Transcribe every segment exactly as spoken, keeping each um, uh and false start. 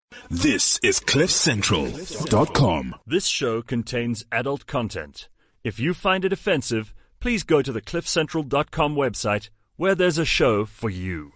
This is cliff central dot com. This show contains adult content. If you find it offensive, please go to the cliff central dot com website where there's a show for you.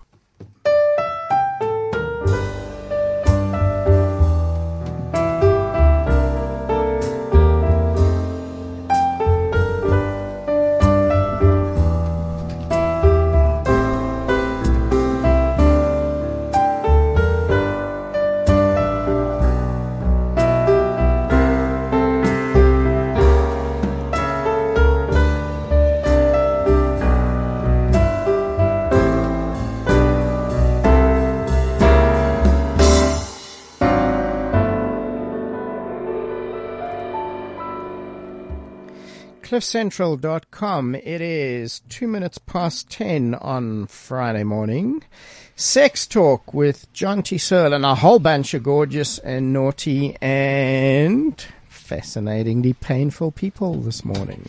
cliff central dot com. It is two minutes past ten on Friday morning. Sex Talk with John T. Searle and a whole bunch of gorgeous and naughty and fascinatingly painful people this morning.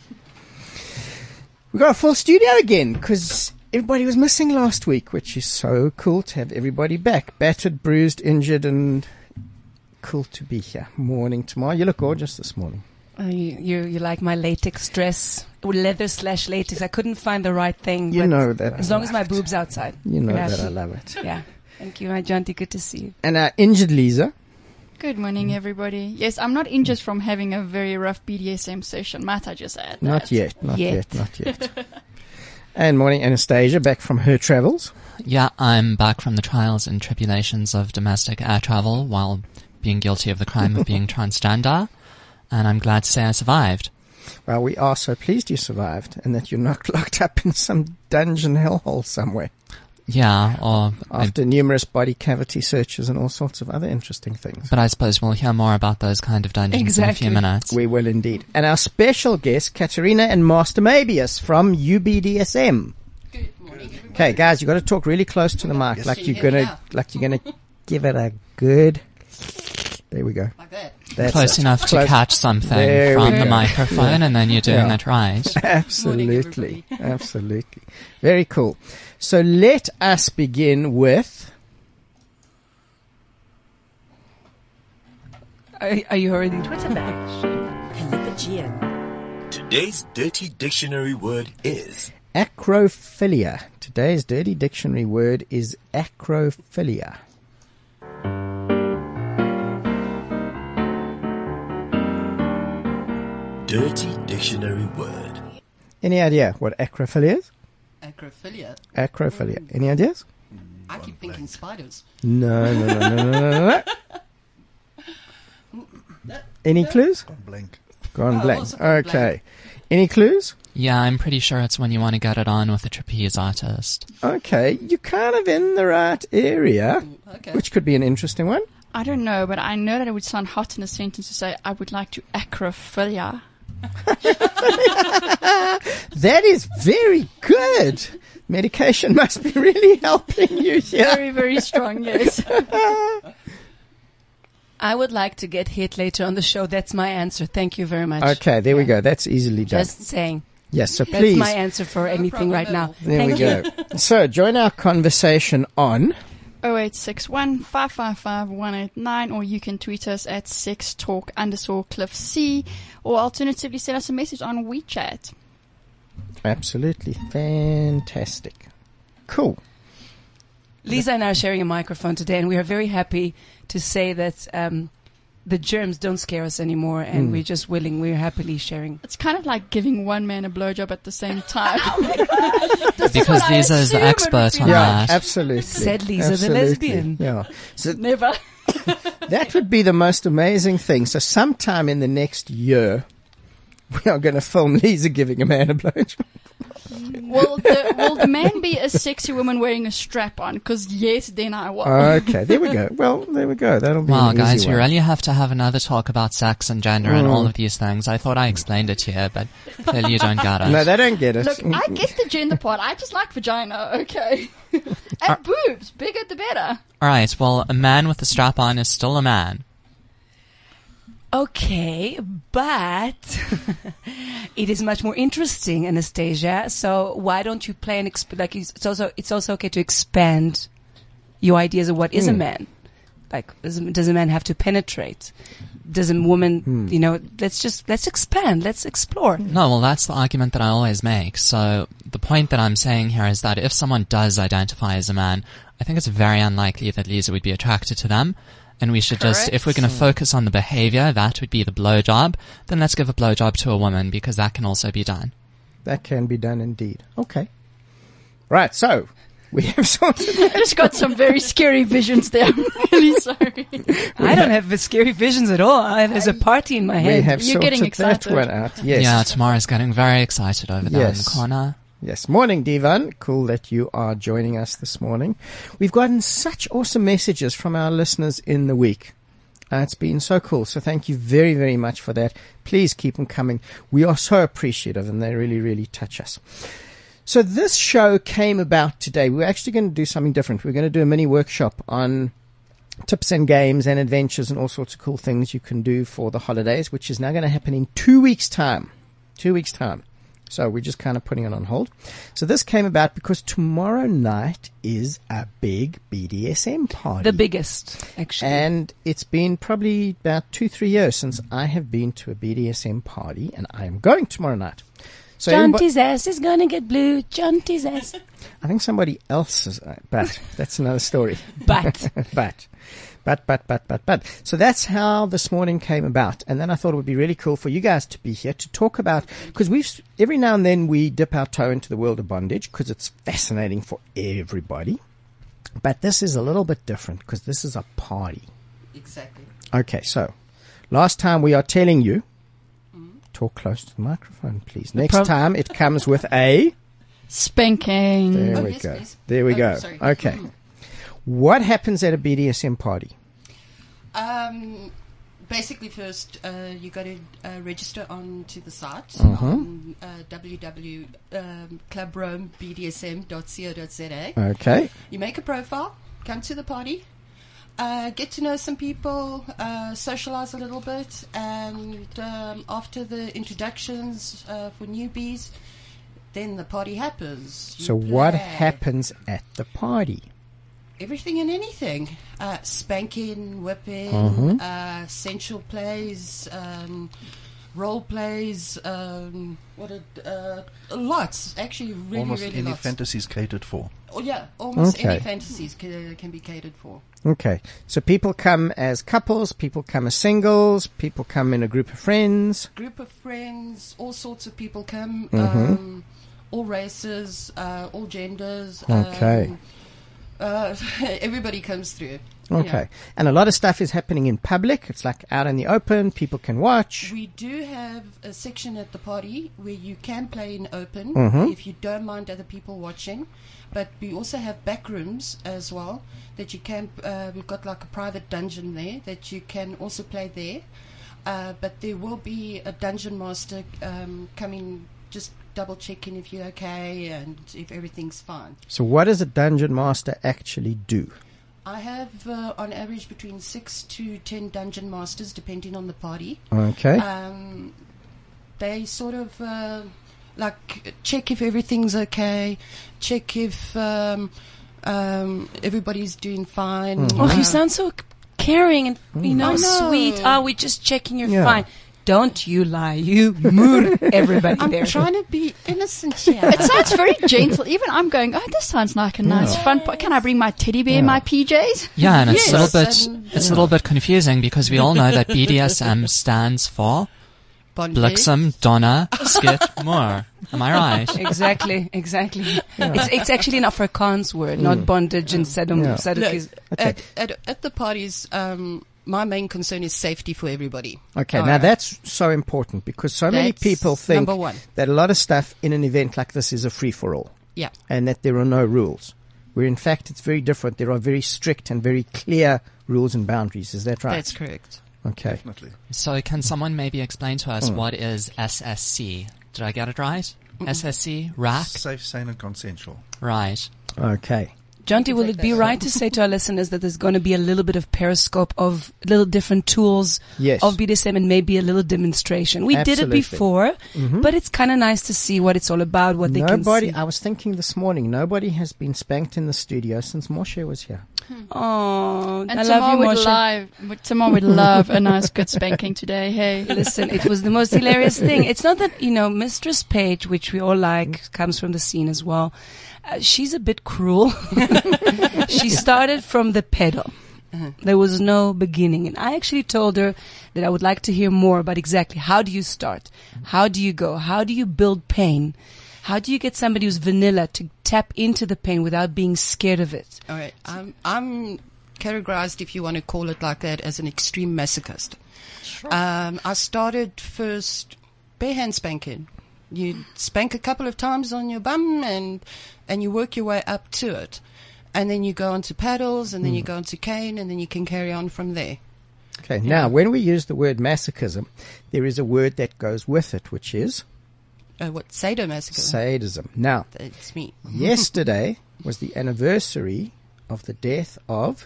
We've got a full studio again because everybody was missing last week, which is so cool to have everybody back. Battered, bruised, injured, and cool to be here. Morning, Tamar. You look gorgeous this morning. Uh, you, you you like my latex dress, leather slash latex. I couldn't find the right thing. You but know that. As I long as my it. boob's outside. You know yeah. that I love it. Yeah. Thank you, my Jonty. Good to see you. And our injured Lisa. Good morning, everybody. Yes, I'm not injured from having a very rough B D S M session. Might I just add that? Not yet. Not Yet. yet. Not yet. And morning, Anastasia, back from her travels. Yeah, I'm back from the trials and tribulations of domestic air travel while being guilty of the crime of being transgender. And I'm glad to say I survived. Well, we are so pleased you survived and that you're not locked up in some dungeon hellhole somewhere. Yeah, or... After I, numerous body cavity searches and all sorts of other interesting things. But I suppose we'll hear more about those kind of dungeons exactly. in a few minutes. We will indeed. And our special guest, Katerina and Master Mabius from U B D S M. Good morning, everybody. Okay, guys, you've got to talk really close to the mic, Yes, like can you're you hear me gonna, now? like you're gonna give it a good. There we go. Like that. That's Close it. enough Close. to catch something There from we the go. microphone, and then you're doing Yeah. it right. Absolutely, absolutely, very cool. So let us begin with. Are, are you already Twitter back? Today's dirty dictionary word is Acrophilia. Today's dirty dictionary word is acrophilia. dirty dictionary word. Any idea what acrophilia is? Acrophilia. Acrophilia. Any ideas? I keep thinking spiders. No, no, no, no, no, no, no. Any clues? Gone blank. Gone Oh, blank. also gone Okay. blank. Any clues? Yeah, I'm pretty sure it's when you want to get it on with a trapeze artist. Okay, you're kind of in the right area, Okay. which could be an interesting one. I don't know, but I know that it would sound hot in a sentence to say, I would like to acrophilia. That is very good. Medication must be really helping you here. Very, very strong, yes. I would like to get hit later on the show. That's my answer. Thank you very much. Okay, there we go. That's easily done. Just saying. Yes, so That's please. my answer for anything right now. There Thank we you. go. So join our conversation on oh eight six one, five five five, one eight nine, or you can tweet us at sextalk underscore cliff C, or alternatively send us a message on WeChat. Absolutely fantastic. Cool. Lisa and I are sharing a microphone today, and we are very happy to say that um, the germs don't scare us anymore, and Mm. we're just willing, we're happily sharing. It's kind of like giving one man a blowjob at the same time. Because I Lisa is the assume it expert would on be. Yeah, that. absolutely. Said Lisa the Absolutely. lesbian. Yeah. So Never. that would be the most amazing thing. So sometime in the next year, we are going to film Lisa giving a man a blowjob. Will the, will the man be a sexy woman wearing a strap on? Because yes, then I will. Okay, there we go. Well, there we go. That'll be Wow, an guys, easy we one. really have to have another talk about sex and gender and Mm. all of these things. I thought I explained it here, but clearly you don't get it. No, they don't get it. Look, I get the gender part. I just like vagina, okay? And boobs. Bigger the better. Alright, well, a man with a strap on is still a man. Okay, but it is much more interesting, Anastasia. So why don't you play an exp- like it's it's also it's also okay to expand your ideas of what is a Mm. man. Like, does, does a man have to penetrate? Does a woman, Hmm. you know, let's just, let's expand, let's explore. No, well, that's the argument that I always make. So the point that I'm saying here is that if someone does identify as a man, I think it's very unlikely that Lisa would be attracted to them. And we should just, if we're going to focus on the behavior, that would be the blowjob, then let's give a blowjob to a woman, because that can also be done. That can be done indeed. Okay. Right, so we have sorted I just got some very scary visions there. I'm really sorry. I don't have scary visions at all. I, there's a party in my we head. have You're sorted getting that excited. one out. Yes. Yeah, Tamara's getting very excited over there in Yes. the corner. Yes. Morning, Divan. Cool that you are joining us this morning. We've gotten such awesome messages from our listeners in the week. Uh, it's been so cool. So thank you very, very much for that. Please keep them coming. We are so appreciative, and they really, really touch us. So this show came about today. We're actually going to do something different. We're going to do a mini workshop on tips and games and adventures and all sorts of cool things you can do for the holidays, which is now going to happen in two weeks' time. Two weeks' time. So we're just kind of putting it on hold. So this came about because tomorrow night is a big B D S M party. The biggest, actually. And it's been probably about two, three years since I have been to a B D S M party, and I am going tomorrow night. So everybody- Jonty's ass is gonna get blue. Jonty's ass. I think somebody else is, uh, but that's another story. But but, but, but, but, but, but. So that's how this morning came about. And then I thought it would be really cool for you guys to be here to talk about, because we've, every now and then we dip our toe into the world of bondage because it's fascinating for everybody. But this is a little bit different because this is a party. Exactly. Okay, so last time we are telling you, talk close to the microphone, please. Next prob- time it comes with a, Spanking. there Oh, we yes, go. please. There we Oh, go. sorry. Okay. What happens at a B D S M party? Um, basically, first uh, you got to uh, register onto the site Uh-huh. on uh, w w w dot club rome b d s m dot co dot z a. Okay. You make a profile, come to the party, uh, get to know some people, uh, socialize a little bit, and um, after the introductions uh, for newbies, then the party happens. You So what play. happens at the party? Everything and anything. Uh, spanking, whipping, Mhm. uh, sensual plays, um, role plays, um, what a, uh, lots. Actually, really, Almost really any lots. fantasies catered for. Oh, yeah, almost any Okay. fantasies can, can be catered for. Okay. So people come as couples, people come as singles, people come in a group of friends. Group of friends, all sorts of people come, Mhm. um, all races, uh, all genders. Okay. Um, uh, everybody comes through. Okay. And a lot of stuff is happening in public. It's like out in the open. People can watch. We do have a section at the party where you can play in open Mhm. if you don't mind other people watching. But we also have back rooms as well that you can. Uh, we've got like a private dungeon there that you can also play there. Uh, but there will be a dungeon master um, coming, just double checking if you're okay and if everything's fine. So what does a dungeon master actually do? I have uh, on average between six to ten dungeon masters, depending on the party. Okay. Um, they sort of uh, like check if everything's okay, check if um, um, everybody's doing fine. Mhm. oh, Uh, you sound so caring and you know, I know. sweet. Oh, we're just checking you're Yeah. fine. Don't you lie. You mood everybody I'm there. trying to be innocent here. It sounds very gentle. Even I'm going, oh, this sounds like a nice Yeah. fun part. Can I bring my teddy bear in Yeah. my P Js? Yeah, and it's Yes, a little bit, and- it's a little bit confusing because we all know that B D S M stands for Bondage. Bliksem, Donna, Skit, Moore. Am I right? Exactly, exactly. It's it's actually an Afrikaans word, not bondage and sadom, Yeah. sadokis. Look, at, at, at the parties, um, my main concern is safety for everybody. Okay. All Now right. that's so important because so many That's people think number one. that a lot of stuff in an event like this is a free-for-all Yeah. and that there are no rules. Where in fact it's very different. There are very strict and very clear rules and boundaries. Is that right? That's correct. Okay. Definitely. So can someone maybe explain to us Mm. what is S S C? Did I get it right? S S C? Rack? Safe, sane, and consensual. Right. Okay. Jonty, will it be right to say to our listeners that there's going to be a little bit of periscope of little different tools Yes. of B D S M and maybe a little demonstration? We did it Absolutely. before, Mhm. but it's kind of nice to see what it's all about, what they Nobody, can see. I was thinking this morning, nobody has been spanked in the studio since Moshe was here. Oh, And I love Tamar you, would, Moshe. live, Tamar would love a nice good spanking today. Hey. Listen, it was the most hilarious thing. It's not that, you know, Mistress Page, which we all like, comes from the scene as well. Uh, she's a bit cruel. She started from the pedal. There was no beginning. And I actually told her that I would like to hear more about exactly how do you start? How do you go? How do you build pain? How do you get somebody who's vanilla to tap into the pain without being scared of it? All right. I'm, I'm categorized, if you want to call it like that, as an extreme masochist. Um, I started first bare hand spanking. You spank a couple of times on your bum and, and you work your way up to it. And then you go on to paddles, and then you go on to cane, and then you can carry on from there. Okay, now when we use the word masochism, there is a word that goes with it, which is Uh, what, sadomasochism? sadism. Now, That's me. yesterday was the anniversary of the death of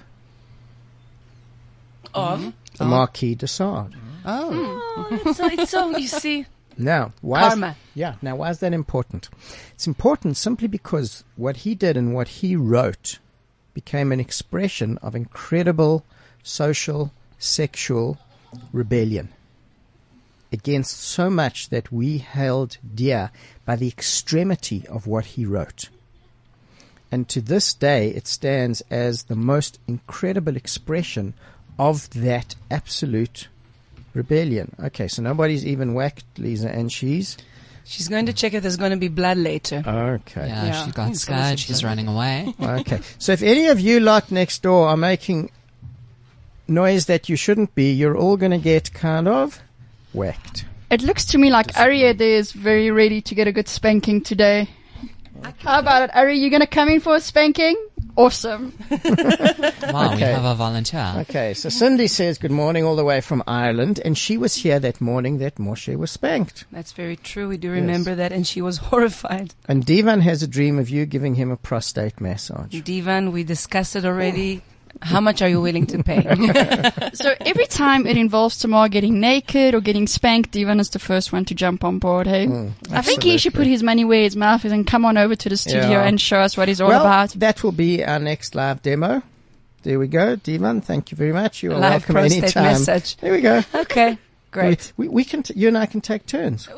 Of? the Marquis de Sade. Oh. Oh, it's so, it's so, you see, Now, why is- karma. yeah, now why is that important? It's important simply because what he did and what he wrote became an expression of incredible social, sexual rebellion against so much that we held dear by the extremity of what he wrote. And to this day, it stands as the most incredible expression of that absolute rebellion. Okay, so nobody's even whacked Lisa, and she's... She's going to check if there's going to be blood later. Okay. Yeah, Yeah. she got He's scared. gonna She's sit running away. Okay. So if any of you lot next door are making noise that you shouldn't be, you're all going to get kind of whacked. It looks to me like Ari there is very ready to get a good spanking today. How about it, Ari? You gonna come in for a spanking? Awesome. Wow, we Okay. have a volunteer. Okay, so Cindy says good morning all the way from Ireland, and she was here that morning that Moshe was spanked. That's very true. We do remember that, and she was horrified. And Divan has a dream of you giving him a prostate massage. Divan, we discussed it already. How much are you willing to pay? So every time it involves Tamar getting naked or getting spanked, Divan is the first one to jump on board, hey? Mm, I think he should put his money where his mouth is and come on over to the studio Yeah. and show us what he's all well, about. that will be our next live demo. There we go. Divan, thank you very much. You are Live welcome prostate anytime. massage. There we go. Okay, great. We, we, we can, t- you and I can take turns.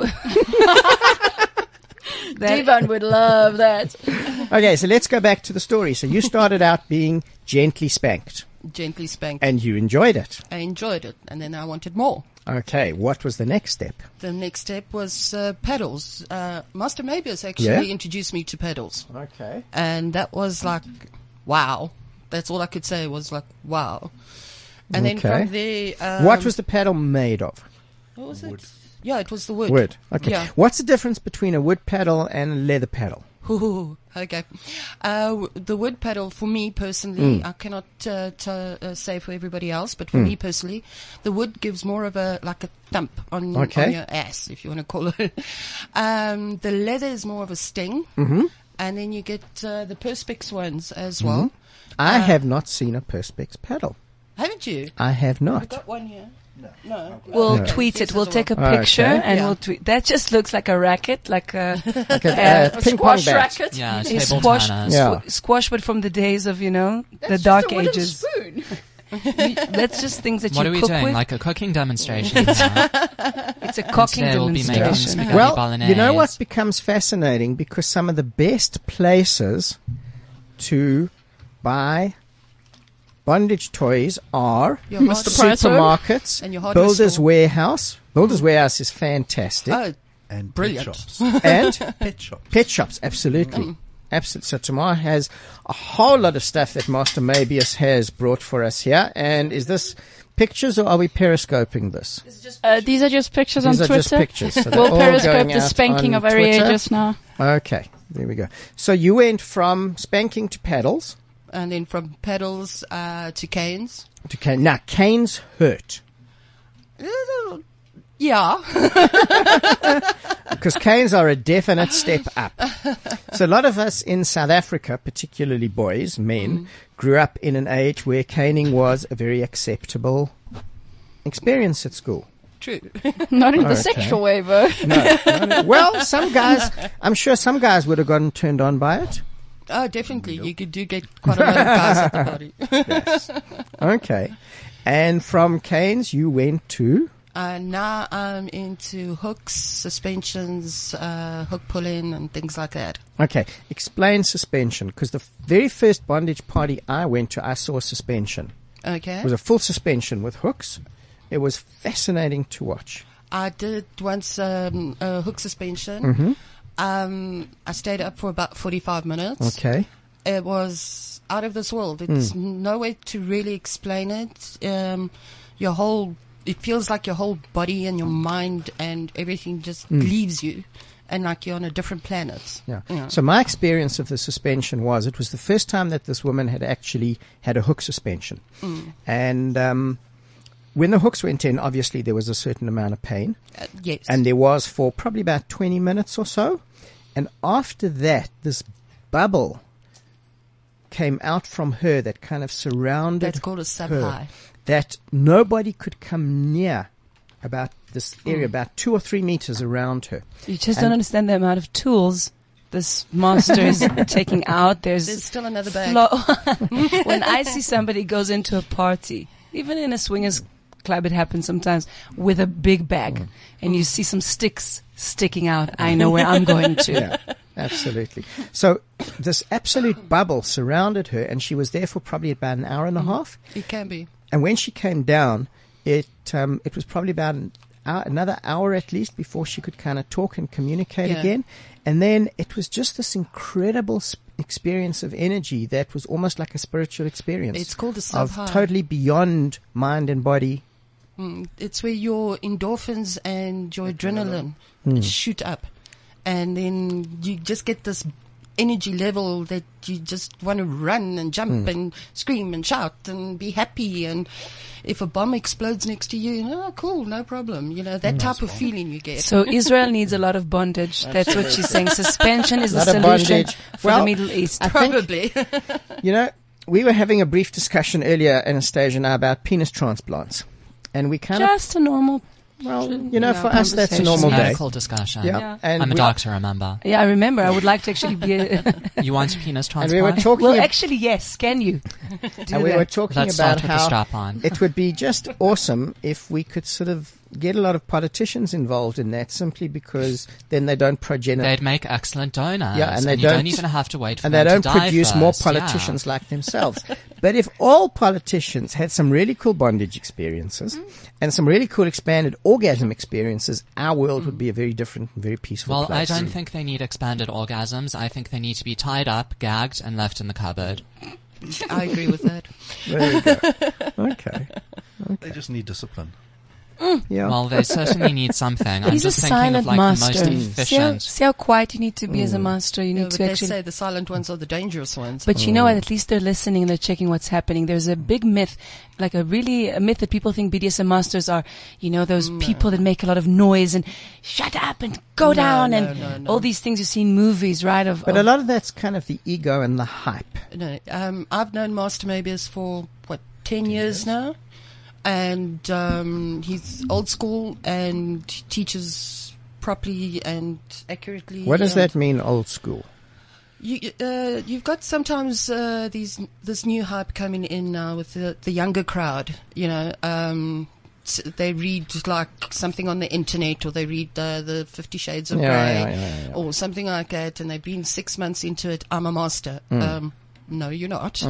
That- Divan would love that. Okay, so let's go back to the story. So you started out being gently spanked, Gently spanked. and you enjoyed it. I enjoyed it, and then I wanted more. Okay, what was the next step? The next step was uh, paddles. Uh, Master Mabius actually Yeah? introduced me to paddles. Okay. And that was like, wow. That's all I could say was like, wow. And then Okay. from there... Um, What was the paddle made of? What was it? Yeah, it was the wood. Wood. Okay. Yeah. What's the difference between a wood paddle and a leather paddle? Ooh, okay. Uh, w- the wood paddle, for me personally, Mm. I cannot uh, t- uh, say for everybody else, but for me personally, the wood gives more of a, like a thump on, Okay. on your ass, if you want to call it. um, the leather is more of a sting. Mm-hmm. And then you get uh, the Perspex ones as well. I Uh, have not seen a Perspex paddle. Haven't you? I have I've not. got one here. No. No. We'll No. tweet it. Yes, We'll as take a well. picture Okay. and Yeah. we'll tweet. That just looks like a racket, like a, Like a, Uh, uh, ping pong Squash bat. racket. Yeah, a table squash, tennis. Yeah. squ- squash, but from the days of, you know, the That's dark just a wooden ages. spoon. That's just things that What you are we cook doing? with. Like a cooking demonstration? Yeah. It's a cocking Today we'll be making demonstration. spaghetti Well, bolognese. you know what becomes fascinating? Because some of the best places to buy bondage toys are Your Mister hardware- Price. supermarkets, And your hardware Builders store. Warehouse. Builders Warehouse is fantastic. Oh, And Brilliant. pet shops. And Pet shops. pet shops, absolutely. Absolutely. So Tamar has a whole lot of stuff that Master Mabius has brought for us here. And is this pictures or are we periscoping this? Uh, these are just pictures These on are Twitter. just pictures. So they're We'll all periscope going the out spanking on of Ari Twitter. just now. Okay, there we go. So you went from spanking to paddles and then from pedals uh, to canes. to cane. Now, canes hurt Yeah. because canes are a definite step up. So a lot of us in South Africa, particularly boys, men, grew up in an age where caning was a very acceptable experience at school. True. Not in the Okay. sexual way, though. No, no, no. Well, some guys, I'm sure some guys would have gotten turned on by it. Oh, definitely. You could do get quite a lot of guys at the party. Yes. Okay. And from Canes, you went to? Uh, now I'm into hooks, suspensions, uh, hook pulling, and things like that. Okay. Explain suspension, because the f- very first bondage party I went to, I saw suspension. Okay. It was a full suspension with hooks. It was fascinating to watch. I did once um, a hook suspension. Mm-hmm. Um, I stayed up for about forty-five minutes. Okay. It was out of this world. It's Mm. no way to really explain it. Um, your whole, it feels like your whole body and your mind and everything just Mm. leaves you, and like you're on a different planet. Yeah. Yeah. So my experience of the suspension was it was the first time that this woman had actually had a hook suspension. Mm. And um, when the hooks went in, obviously there was a certain amount of pain. Uh, yes. And there was for probably about twenty minutes or so. And after that, this bubble came out from her that kind of surrounded That's called a sub her, high. that nobody could come near about this area, Mm. about two or three meters around her. You just And- don't understand the amount of tools this master is taking out. There's, There's still another bag. flo- when I see somebody goes into a party, even in a swingers club, it happens sometimes, with a big bag, and you see some sticks sticking out. I know where I'm going to. Yeah, absolutely. So this absolute bubble surrounded her, and she was there for probably about an hour and a half. It can be. And when she came down, it um, it was probably about an hour, another hour at least before she could kind of talk and communicate Yeah. again. And then it was just this incredible sp- experience of energy that was almost like a spiritual experience. It's called a of sub-high. totally beyond mind and body. Mm, it's where your endorphins and your adrenaline Mm. shoot up, and then you just get this energy level that you just want to run and jump Mm. and scream and shout and be happy. And if a bomb explodes next to you, oh, cool, no problem. You know, that Mm. type of feeling you get. So Israel needs a lot of bondage. That's what she's saying. Suspension is the Lot of solution bondage. for Well, the Middle East. I think- Probably. You know, we were having a brief discussion earlier, Anastasia and I, about penis transplants. And we kind of, Just a normal. well, you you know, know, for us, that's a conversation. normal day. Medical discussion. Yeah. Yeah. And I'm a we- doctor, remember. Yeah, I remember. I would like to actually be. A You want a penis And transplant? we were talking, well, ab- actually, yes. Can you? Do and we that. were talking Let's about start with the how strap on. it would be just awesome if we could sort of get a lot of politicians involved in that, simply because then they don't progenitor. They'd make excellent donors. Yeah, and they you don't- don't even have to wait for and them they don't to die produce more first. politicians like themselves. But if all politicians had some really cool bondage experiences Mm-hmm. and some really cool expanded orgasm experiences, our world would be a very different and very peaceful Well, place. I don't think they need expanded orgasms. I think they need to be tied up, gagged, and left in the cupboard. I agree with that. There we go. Okay. They just need discipline. Yeah. Well, they certainly need something. I'm He's a just thinking silent of like master. the most See how, efficient. see how quiet you need to be as a master. You Yeah, need but to they actually. say the silent ones are the dangerous ones. But you know what? At least they're listening and they're checking what's happening. There's a big myth, like a really a myth that people think B D S M masters are, you know, those people that make a lot of noise and shut up and go No, down no, and no, no. all these things you see in movies, right? Of, But of a lot of that's kind of the ego and the hype. No, um, I've known Master Mobius for what ten years now, and um, he's old school and teaches properly and accurately. What does and that mean, old school? You, uh, you've got sometimes uh, these this new hype coming in now with the, the younger crowd. You know, um, s- they read like something on the internet, or they read the the Fifty Shades of Yeah, Grey, yeah, yeah, yeah. or something like that, and they've been six months into it. I'm a master. Um, no, you're not.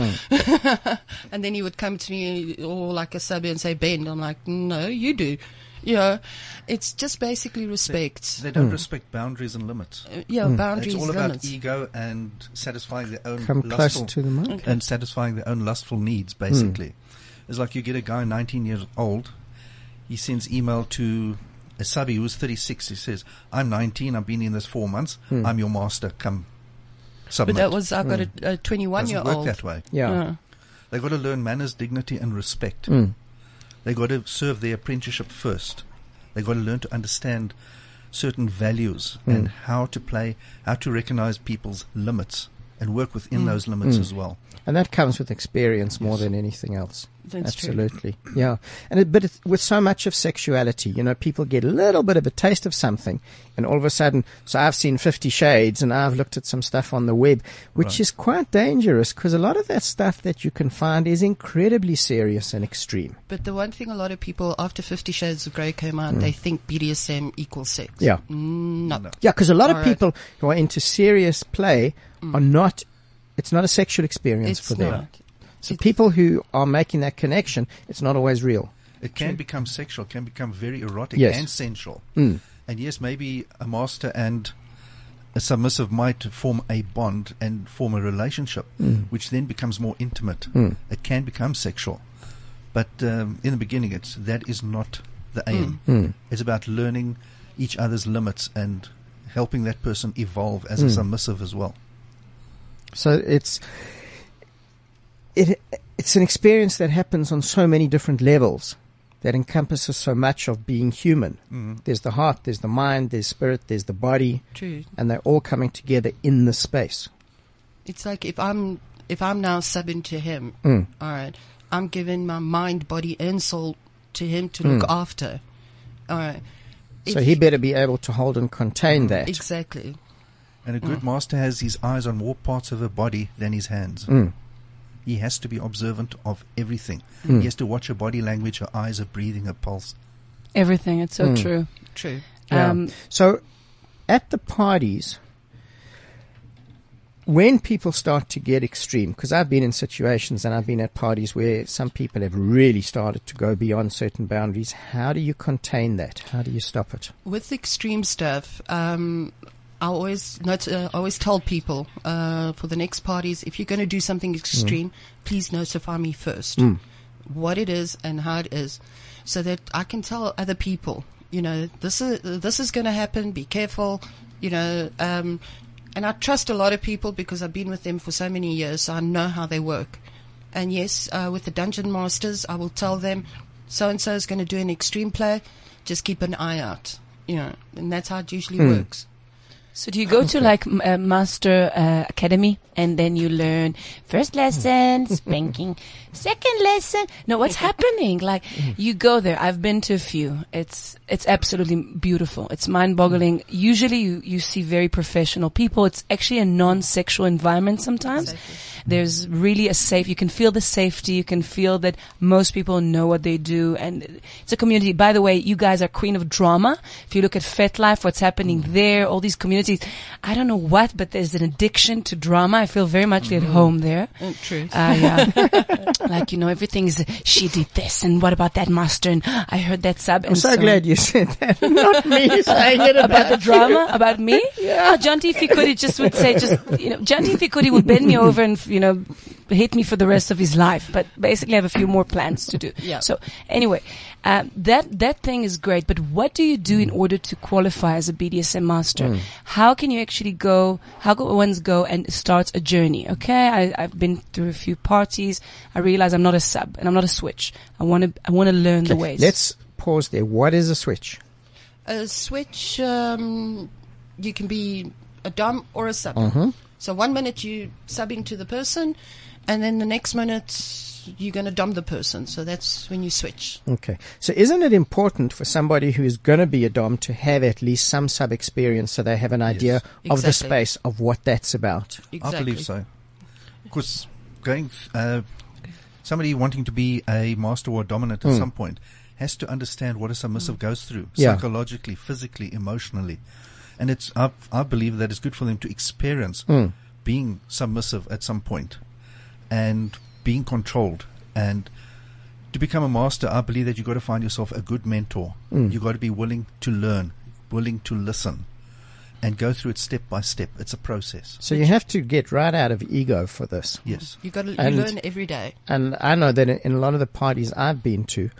And then he would come to me, or like a sub, and say, "Ben." I'm like, "No, you do." You know, it's just basically respect. They don't respect boundaries and limits. Uh, yeah, boundaries, It's all about limits. ego and satisfying their own Come close lustful to the mic. and satisfying their own lustful needs. Basically, it's like you get a guy nineteen years old. He sends email to a subby who's thirty-six. He says, "I'm nineteen. I've been in this four months. I'm your master. Come submit." But that was, I've got a, a twenty-one doesn't year work old. that way. Yeah. Yeah. They've got to learn manners, dignity, and respect. Mm. They've got to serve their apprenticeship first. They've got to learn to understand certain values and how to play, how to recognize people's limits and work within those limits as well. And that comes with experience more than anything else. That's Absolutely. True. Yeah. And it, but it, with so much of sexuality, you know, people get a little bit of a taste of something and all of a sudden, so I've seen Fifty Shades and I've looked at some stuff on the web, which right. is quite dangerous because a lot of that stuff that you can find is incredibly serious and extreme. But the one thing a lot of people, after Fifty Shades of Grey came out, mm. they think B D S M equals sex. Yeah. Mm, no. Yeah, because a lot all of people right. who are into serious play mm. are not, it's not a sexual experience it's for them. Not. So it's people who are making that connection, it's not always real. It can True. become sexual, can become very erotic yes. and sensual. Mm. And yes, maybe a master and a submissive might form a bond and form a relationship, mm. which then becomes more intimate. Mm. It can become sexual. But um, in the beginning, it's that is not the aim. Mm. Mm. It's about learning each other's limits and helping that person evolve as mm. a submissive as well. So it's it it's an experience that happens on so many different levels that encompasses so much of being human. Mm. There's the heart, there's the mind, there's spirit, there's the body. True. And they're all coming together in the space. It's like if I'm if I'm now subbing to him, mm. all right, I'm giving my mind, body, and soul to him to mm. look after. All right. So if he better be able to hold and contain mm. that. Exactly. And a good mm. master has his eyes on more parts of the body than his hands. Mm. He has to be observant of everything. Mm. He has to watch her body language, her eyes, her breathing, her pulse. Everything. It's so Mm. true. True. Yeah. Um, so at the parties, when people start to get extreme, because I've been in situations and I've been at parties where some people have really started to go beyond certain boundaries, how do you contain that? How do you stop it? With extreme stuff, um, I always not, uh, always tell people uh, for the next parties, if you're going to do something extreme, mm. please notify me first mm. what it is and how it is, so that I can tell other people, you know, this is this is going to happen. Be careful, you know. Um, and I trust a lot of people because I've been with them for so many years, so I know how they work. And yes, uh, with the dungeon masters, I will tell them so and so is going to do an extreme play. Just keep an eye out, you know, and that's how it usually mm. works. So do you go to like a master uh, academy and then you learn first lesson, spanking, second lesson? No, what's happening? Like you go there. I've been to a few. It's it's absolutely beautiful. It's mind-boggling. Usually you, you see very professional people. It's actually a non-sexual environment sometimes. Exactly. There's really a safe, you can feel the safety. You can feel that most people know what they do. And it's a community. By the way, you guys are queen of drama. If you look at FetLife, what's happening there, all these communities, I don't know what, but there's an addiction to drama. I feel very much mm-hmm. at home there. Uh, true. Uh, yeah. Like, you know, everything is, she did this, and what about that master, and I heard that sub. I'm so, so glad you said that. Not me saying it about, about the drama, about me. Yeah. Oh, John T. Fikuri just would say, just, you know, John T. Fikuri would bend me over and, you know, hate me for the rest of his life, but basically I have a few more plans to do. Yeah. So anyway, um, that, that thing is great, but what do you do in order to qualify as a B D S M master? Mm. How can you actually go, how can ones go and start a journey? Okay. I, I've been through a few parties. I realize I'm not a sub and I'm not a switch. I want to, I want to learn okay, the ways. Let's pause there. What is a switch? A switch, um, you can be a dom or a sub. Mm-hmm. So one minute you subbing to the person, and then the next minute you're going to dom the person. So that's when you switch. Okay. So isn't it important for somebody who is going to be a dom to have at least some sub experience so they have an idea Yes. of the Exactly. space of what that's about? Exactly. I believe so. Because going, uh, somebody wanting to be a master or dominant at Mm. some point has to understand what a submissive goes through Yeah. psychologically, physically, emotionally. And it's, I, I believe that it's good for them to experience Mm. being submissive at some point and being controlled. And to become a master, I believe that you've got to find yourself a good mentor. Mm. You've got to be willing to learn, willing to listen, and go through it step by step. It's a process. So you have to get right out of ego for this. Yes. You got to you And- learn every day. And I know that in a lot of the parties I've been to,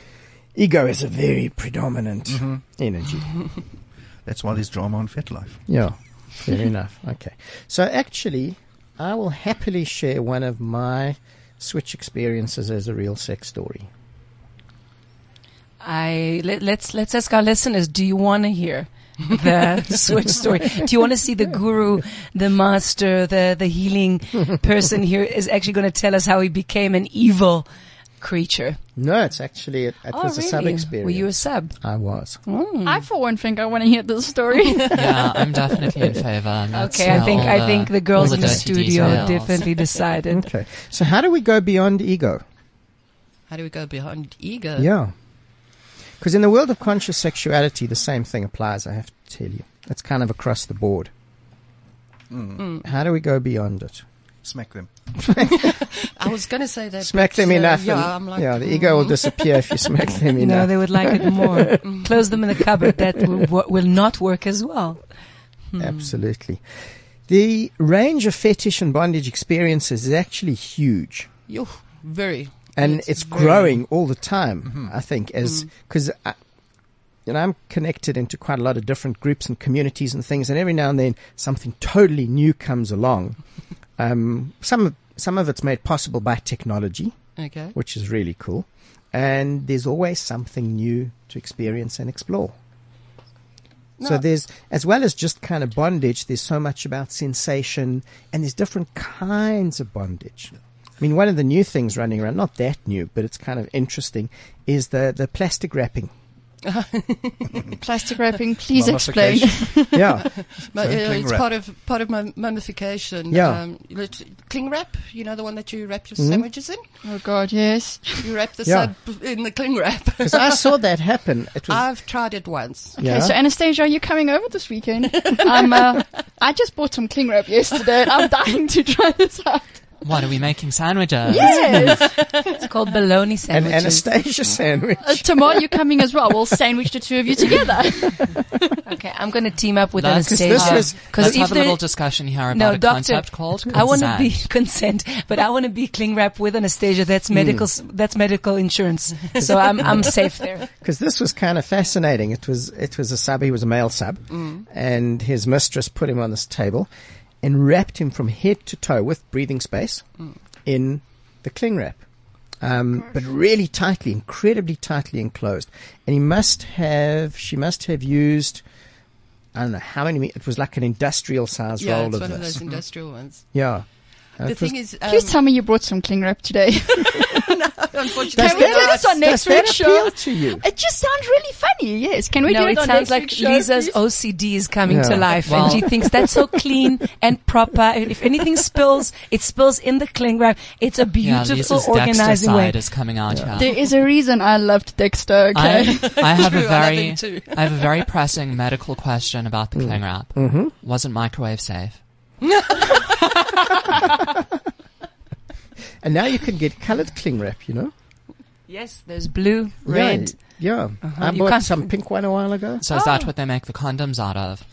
ego is a very predominant Mhm. energy. That's why there's drama on FetLife. Yeah, fair enough. Okay. So actually, I will happily share one of my switch experiences as a real sex story. I let, let's let's ask our listeners. Do you want to hear the switch story? Do you want to see the guru, the master, the the healing person here is actually going to tell us how he became an evil creature. No, it's actually, it, it Oh, was a really? sub experience. Were you a sub? I was. I, for one, think I want to hear this story. Yeah, I'm definitely in favor. Let's Okay, I know think all I the- think the all girls in the dirty studio details. definitely decided. Okay. So how do we go beyond ego? How do we go beyond ego? Yeah. Because in the world of conscious sexuality, the same thing applies, I have to tell you. It's kind of across the board. Mm. How do we go beyond it? Smack them. I was going to say that. Smack but, them uh, enough. Yeah, and, I'm like, yeah, the ego will mm. disappear if you smack them No, enough. they would like it more. Close them in the cupboard. That will, wo- will not work as well. Absolutely. The range of fetish and bondage experiences is actually huge. Yo, very. And It's it's, very- growing all the time, I think, as, because, you know, I'm connected into quite a lot of different groups and communities and things, and every now and then something totally new comes along. Um, some, of- some of it's made possible by technology, Okay. which is really cool. And there's always something new to experience and explore. So No. there's, as well as just kind of bondage, there's so much about sensation, and there's different kinds of bondage. I mean, one of the new things running around, not that new, but it's kind of interesting, is the, the plastic wrapping. Plastic wrapping, please explain. Mummification. Yeah. But, So uh, cling it's wrap. part of part of mum- mummification. Yeah. Um, lit- cling wrap, you know, the one that you wrap your Mhm. sandwiches in. Oh God, yes. You wrap the Yeah. sub in the cling wrap. Because I saw that happen. It was, I've tried it once. Okay, yeah. so Anastasia, are you coming over this weekend? I'm, uh, I just bought some cling wrap yesterday, and I'm dying to try this out. What, are we making sandwiches? Yes. It's called bologna an sandwiches. Anastasia sandwich. Uh, tomorrow you're coming as well. We'll sandwich the two of you together. Okay, I'm going to team up with Let's, Anastasia. this was- Because let's if have a there- little discussion here about No, a doctor, concept called I want to be consent. consent, but I want to be cling wrap with Anastasia. That's medical. s That's medical insurance. So I'm I'm safe there. Because this was kind of fascinating. It was it was a sub. He was a male sub, and his mistress put him on this table and wrapped him from head to toe with breathing space in the cling wrap, um, but really tightly, incredibly tightly enclosed. And he must have, she must have used, I don't know how many. It was like an industrial size Yeah, roll it's of one of this. those industrial ones. Yeah. Uh, The it was- thing is, um, Please tell me you brought some cling wrap today. unfortunately, Does Can we do that- this on next does that week's appeal show? to you? It just sounds really funny. Yes. Can we No, do it, it on sounds next like week's show, Lisa's please? O C D is coming Yeah. to life, Well- and she thinks that's so clean and proper. If anything spills, it spills in the cling wrap. It's a Yeah, beautiful Lisa's Dexter organizing way. side is coming out here. There is a reason I loved Dexter. Okay. I, I have a True, I love very, him too. I have a very pressing medical question about the cling wrap. Mm-hmm. Wasn't microwave safe? And now you can get coloured cling wrap, you know? Yes, there's blue, red. Yeah. yeah. I You bought can't- some pink one a while ago. So is that what they make the condoms out of?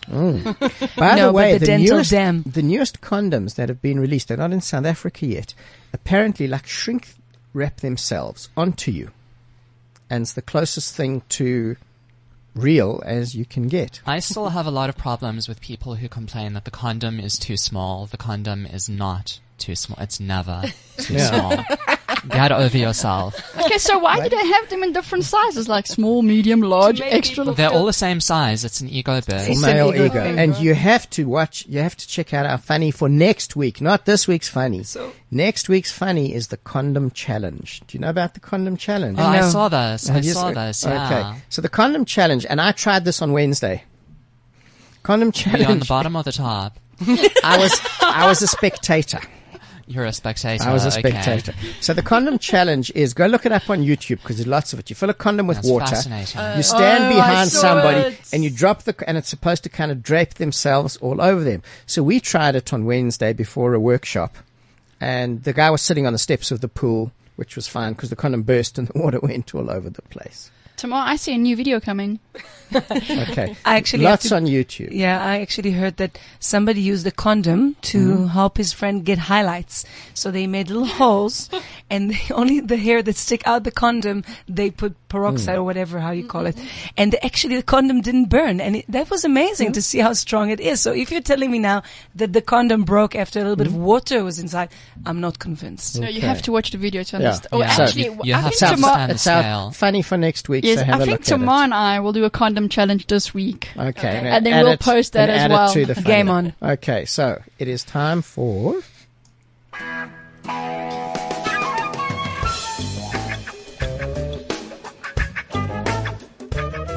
By No, the but way, the the, dental newest, dam. the newest condoms that have been released, they're not in South Africa yet, apparently like shrink wrap themselves onto you. And it's the closest thing to real as you can get. I still have a lot of problems with people who complain that the condom is too small. The condom is not too small. It's never too Yeah. small. Get over yourself. Okay, so why do they have them in different sizes, like small, medium, large, make extra? people- They're all the same size. It's an ego For bird. It's male an ego ego. thing. And you have to watch, you have to check out our funny for next week, not this week's funny. So- Next week's funny is the condom challenge. Do you know about the condom challenge? Oh, I No. saw this. I Have you saw se- this. Yeah. Okay. So the condom challenge, and I tried this on Wednesday. Condom Are challenge. you on the bottom or the top? I was, I was a spectator. You're a spectator. I was a okay. spectator. So the condom challenge is, go look it up on YouTube because there's lots of it. You fill a condom with That's water. fascinating. You stand Oh, I behind saw somebody it. and you drop the, and it's supposed to kind of drape themselves all over them. So we tried it on Wednesday before a workshop, and the guy was sitting on the steps of the pool, which was fine because the condom burst and the water went all over the place. Tomorrow I see a new video coming. Okay. I actually have Lots to- on YouTube. Yeah, I actually heard that somebody used a condom to Mm-hmm. help his friend get highlights. So they made little holes, and they, only the hair that stick out the condom, they put peroxide Mm. or whatever, how you call it. And actually the condom didn't burn. And it, that was amazing to see how strong it is. So if you're telling me now that the condom broke after a little bit of water was inside, I'm not convinced. No, you Okay. have to watch the video to Yeah. understand. Oh, Yeah. So- actually, You- you I have think to tomorrow. understand the It's out scale. funny for next week, Yes, so have I a think look tomorrow and I will do a condom challenge this week. at it. Okay. Okay. And then add we'll it- post that and as add well. It to the funny. Game on. Okay, so it is time for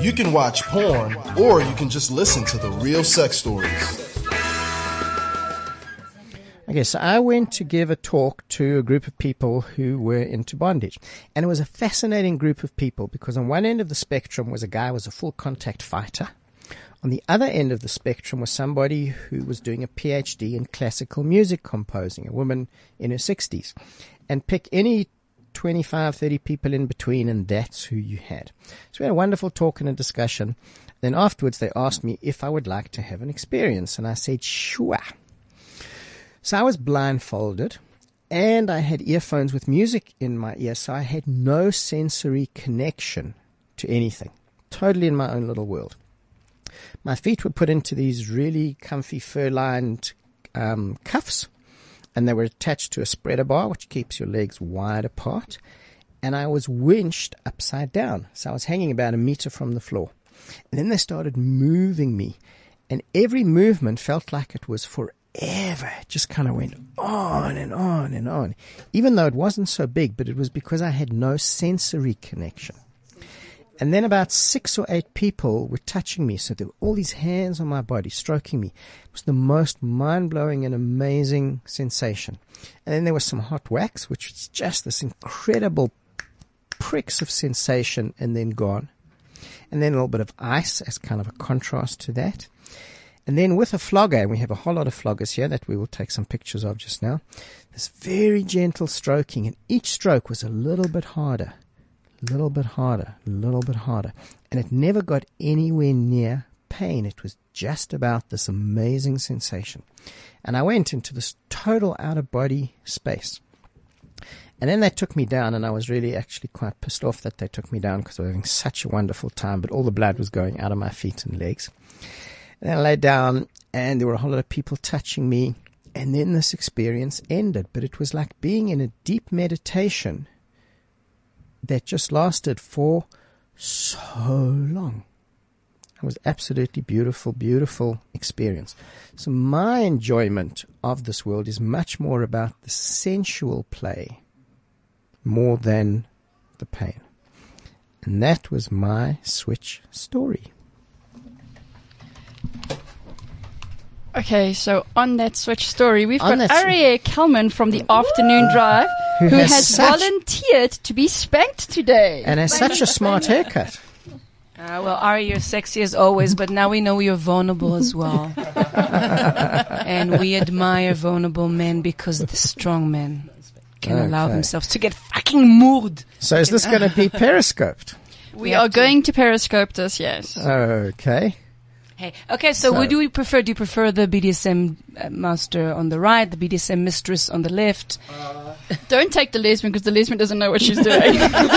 You can watch porn, or you can just listen to the real sex stories. Okay, so I went to give a talk to a group of people who were into bondage. And it was a fascinating group of people because on one end of the spectrum was a guy who was a full contact fighter. On the other end of the spectrum was somebody who was doing a P H D in classical music composing, a woman in her sixties. And pick any twenty-five, thirty people in between, and that's who you had. So we had a wonderful talk and a discussion. Then afterwards they asked me if I would like to have an experience. And I said, sure. So I was blindfolded, and I had earphones with music in my ear, so I had no sensory connection to anything. Totally in my own little world. My feet were put into these really comfy fur-lined um, cuffs, and they were attached to a spreader bar, which keeps your legs wide apart. And I was winched upside down, so I was hanging about a meter from the floor. And then they started moving me, and every movement felt like it was forever. Ever. It just kind of went on and on and on, even though it wasn't so big, but it was because I had no sensory connection. And then about six or eight people were touching me, so there were all these hands on my body stroking me. It was the most mind-blowing and amazing sensation. And then there was some hot wax, which was just this incredible pricks of sensation and then gone. And then a little bit of ice as kind of a contrast to that. And then with a flogger, and we have a whole lot of floggers here that we will take some pictures of just now, this very gentle stroking, and each stroke was a little bit harder, a little bit harder, a little bit harder. And it never got anywhere near pain. It was just about this amazing sensation. And I went into this total out-of-body space. And then they took me down, and I was really actually quite pissed off that they took me down because I was having such a wonderful time, but all the blood was going out of my feet and legs. And then I lay down, and there were a whole lot of people touching me, and then this experience ended. But it was like being in a deep meditation that just lasted for so long. It was absolutely beautiful, beautiful experience. So my enjoyment of this world is much more about the sensual play more than the pain. And that was my switch story. Okay, so on that switch story, we've On got that- Aria Kelman from the Afternoon Drive, Who who has has such- volunteered to be spanked today. And has such a smart haircut. Uh, well, Ari, you're sexy as always, but now we know you're vulnerable as well. And we admire vulnerable men because the strong men can allow Okay. themselves to get fucking moored. So is this going to be periscoped? we are going to Periscope this, yes. Okay. Hey, okay, so, So- what do we prefer? Do you prefer the B D S M uh, master on the right, the B D S M mistress on the left? Don't take the lesbian because the lesbian doesn't know what she's doing.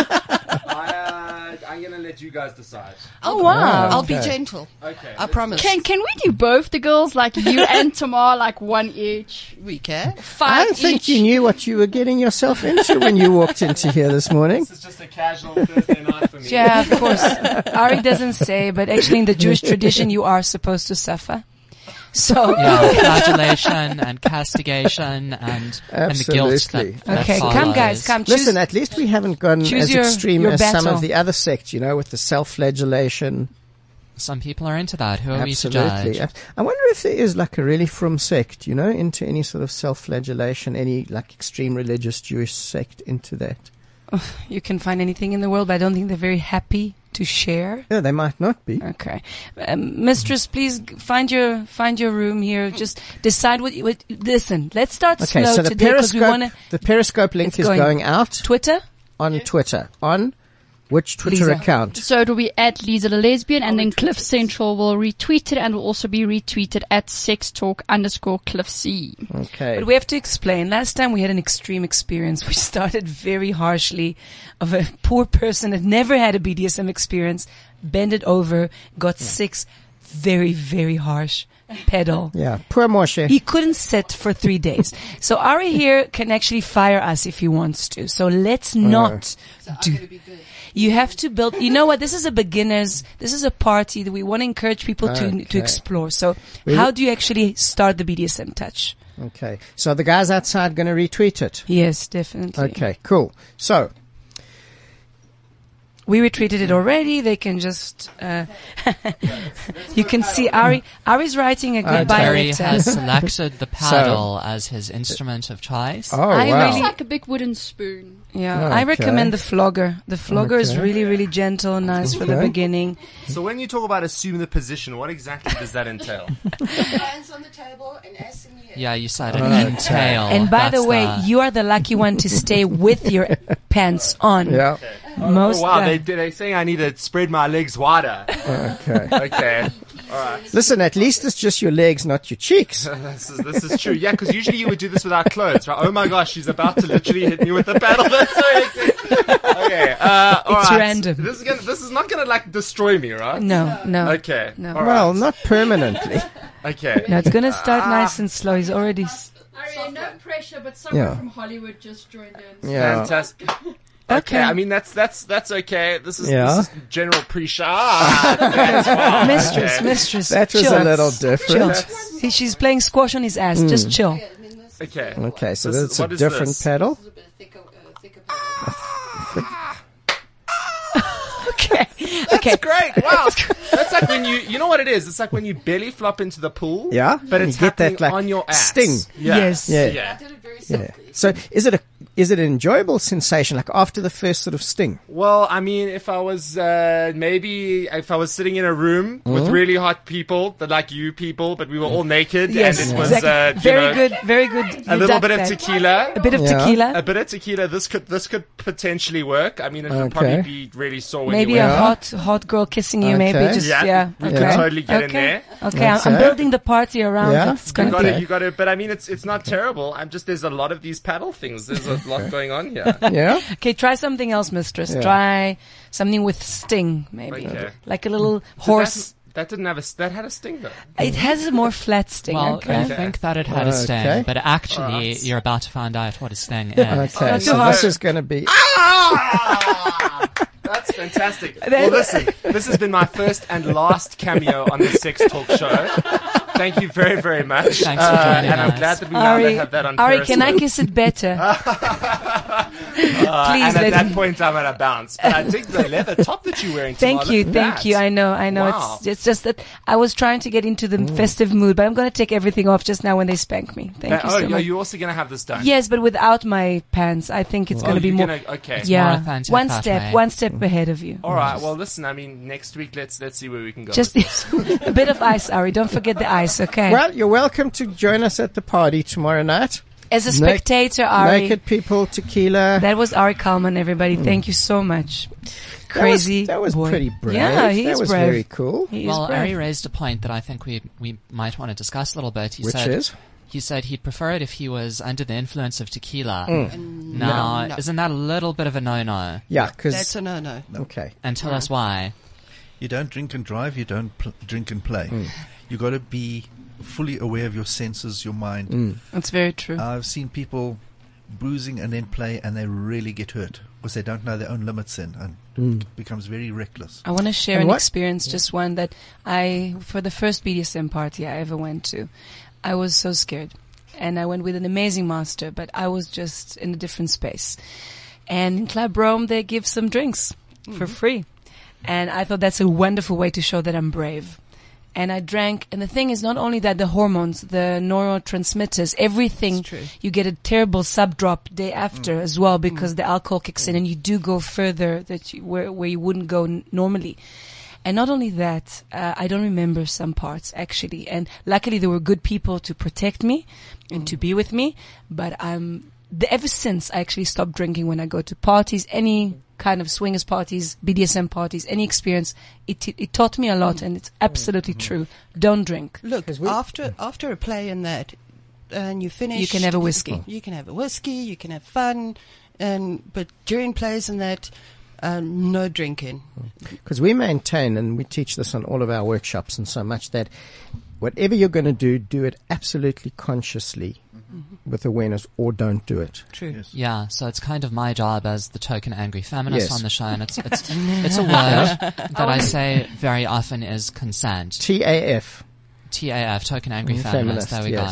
I, uh, I'm going to let you guys decide. Oh, wow. I'll be Okay. gentle. Okay. I promise. Can can we do both the girls, like you and Tamar, like one each? we can. I Five don't think each. you knew what you were getting yourself into when you walked into here this morning. This is just a casual Thursday night for me. Yeah, of course. Ari doesn't say, but actually in the Jewish tradition, you are supposed to suffer. So, Yeah, flagellation and castigation and, and the guilt Absolutely. that, that okay, come follows. guys, come. Choose. Listen, at least we haven't gone choose as your- extreme your as some battle. of the other sects, you know, with the self-flagellation. Some people are into that. Who are Absolutely. we to judge? I wonder if there is like a really from sect, you know, into any sort of self-flagellation, any like extreme religious Jewish sect into that. You can find anything in the world, but I don't think they're very happy to share. Yeah, they might not be. Okay, um, mistress, please g- find your find your room here. Just decide what. You, what listen, let's start Okay, slow so the today because we Periscope, want to. the Periscope link It's is going- going, out Twitter. on Twitter. On which Twitter Lisa. account? So it will be at Lisa the Lesbian, and then Cliff Central will retweet it, and will also be retweeted at Sex Talk underscore Cliff C. Okay. But we have to explain. Last time we had an extreme experience. We started very harshly of a poor person that never had a B D S M experience, bended over, got six very, very harsh pedal. Yeah, poor Moshe. He couldn't sit for three days. So Ari here can actually fire us if he wants to. So let's not do. You have to build. You know what? This is a beginners. This is a party that we want to encourage people to to Okay. explore. So Really? how do you actually start the B D S M touch? Okay, so the guys outside going to retweet it. Yes, definitely. Okay, cool. So, We retweeted it already. They can just, uh, you can see Ari, Ari's writing a goodbye Terry letter. has selected the paddle so, as his instrument of choice. Oh, I wow. really, It's like a big wooden spoon. Yeah, Okay. I recommend the flogger. The flogger Okay. is really, really gentle, nice for the Okay. beginning. So when you talk about assume the position, what exactly does that entail? Hands on the table and ass in the air. Yeah, you said an Okay. entail. And by That's the way, you are the lucky one to stay with your pants on. Yeah. Most Oh, wow, guy- they, they're saying I need to spread my legs wider. Okay. Okay. All right. Listen, at least it's just your legs, not your cheeks. This is, this is true. Yeah, because usually you would do this without clothes, right? Oh my gosh, she's about to literally hit me with the paddle. That's so hectic. Okay. Uh, all It's right. random. This is gonna, this is not gonna like destroy me, right? No, no. Okay. No. All right. Well, not permanently. Okay. No, it's gonna start nice and slow. He's already. S- Ari, no pressure, but someone Yeah. from Hollywood just joined in. Yeah. Fantastic. Okay. Okay. I mean that's that's that's okay. This is, Yeah. this is general pre-show. Ah, that's fine. mistress, Okay. mistress. That was chill. a little Chill. different. He, she's playing squash on his ass. Just chill. Okay. Okay, so This is- that's a what is different this? pedal. This is a bit thicker, uh, thicker paddle. Okay. Okay. Great. Wow. That's like when you, you know what it is? It's like when you belly flop into the pool. Yeah, But and it's you get that, happening like, on your ass. sting. Yeah. Yes. Yeah. Yeah. I did it very Yeah. simply. So is it a is it an enjoyable sensation, like after the first sort of sting? Well, I mean, if I was, uh, maybe if I was sitting in a room Mm-hmm. with really hot people, that like you people, but we were all naked Yes. and it was, Exactly. uh, you very know, good. Very good. a You little ducked bit of that. tequila. A bit of Yeah. tequila. A bit of tequila. This could this could potentially work. I mean, it would Okay. probably be really sore when Maybe you a went. hot, hot girl kissing you. Maybe Okay. just Yeah, yeah. we okay. could totally get okay. in there. Okay, I'm, I'm Okay. building the party around Yeah. it. It's You gonna got be. to, you got to, but I mean, it's it's not terrible. I'm just there's a lot of these paddle things. There's a lot going on here. Yeah. Okay, try something else, mistress. Yeah. Try something with sting, maybe. Okay. Like a little So horse. That, that didn't have a that had a sting though. It has a more flat sting. Well, okay. you think that it had a sting, Okay. but actually Alright. you're about to find out what a sting is. Okay, Not so too hard. this is going to be. Ah! That's fantastic. Well, listen, this has been my first and last cameo on the Sex Talk show. Thank you very, very much. Thanks for Uh, joining and I'm us. glad that we now Ari, have that on Ari, can I Periscope. kiss it better? Uh, Please and at let that me. point, I'm gonna bounce. But I dig the leather top that you're wearing. Thank Tamara. you, Look at thank that. you. I know, I know. Wow. It's it's just that I was trying to get into the festive mood, but I'm going to take everything off just now when they spank me. Thank Uh, you oh, so are much. you also gonna have this done? Yes, but without my pants, I think it's Oh, going to be you're more. gonna, okay. Yeah, more authentic one that step, way. one step ahead of you. All right. Well, listen. I mean, next week, let's let's see where we can go. Just a bit of ice, Ari. Don't forget the ice, okay? Well, you're welcome to join us at the party tomorrow night. As a Na- spectator, Ari. Naked people, tequila. That was Ari Kalman, everybody. Thank you so much. Crazy. That was, that was boy. pretty brave. Yeah, he that is was brave. very cool. He is Well, brave. Ari raised a point that I think we we might want to discuss a little bit. He Which said, is? He said he'd prefer it if he was under the influence of tequila. Mm. Now, No. isn't that a little bit of a no-no? Yeah, because. That's a no-no. Okay. And tell us why. You don't drink and drive. You don't pl- drink and play. You got to be fully aware of your senses, your mind. That's very true. I've seen people boozing and then play, and they really get hurt because they don't know their own limits then, and it becomes very reckless. I want to share And an what- experience, just one that I, for the first B D S M party I ever went to, I was so scared. And I went with an amazing master, but I was just in a different space. And in Club Rome, they give some drinks for free. And I thought that's a wonderful way to show that I'm brave. And I drank, and the thing is not only that the hormones, the neurotransmitters, everything, It's true. you get a terrible sub drop day after as well because the alcohol kicks in and you do go further that you, where, where you wouldn't go n- normally. And not only that, uh, I don't remember some parts actually. And luckily there were good people to protect me and to be with me. But um, the, ever since I actually stopped drinking when I go to parties, any kind of swingers parties, B D S M parties, any experience, it, it, it taught me a lot, and it's absolutely true. Don't drink. Look, 'Cause we- after after a play in that, and you finish, You can have a whiskey. You can have a whiskey. You can have fun, and but during plays and that, uh, no drinking. Because we maintain, and we teach this on all of our workshops and so much, that whatever you're going to do, do it absolutely consciously with awareness, or don't do it. True. Yes. Yeah, so it's kind of my job as the token angry feminist Yes. on the show, and it's it's it's a word that I say very often is consent. T A F. T A F, token angry Mm, feminist. feminist, There we yes.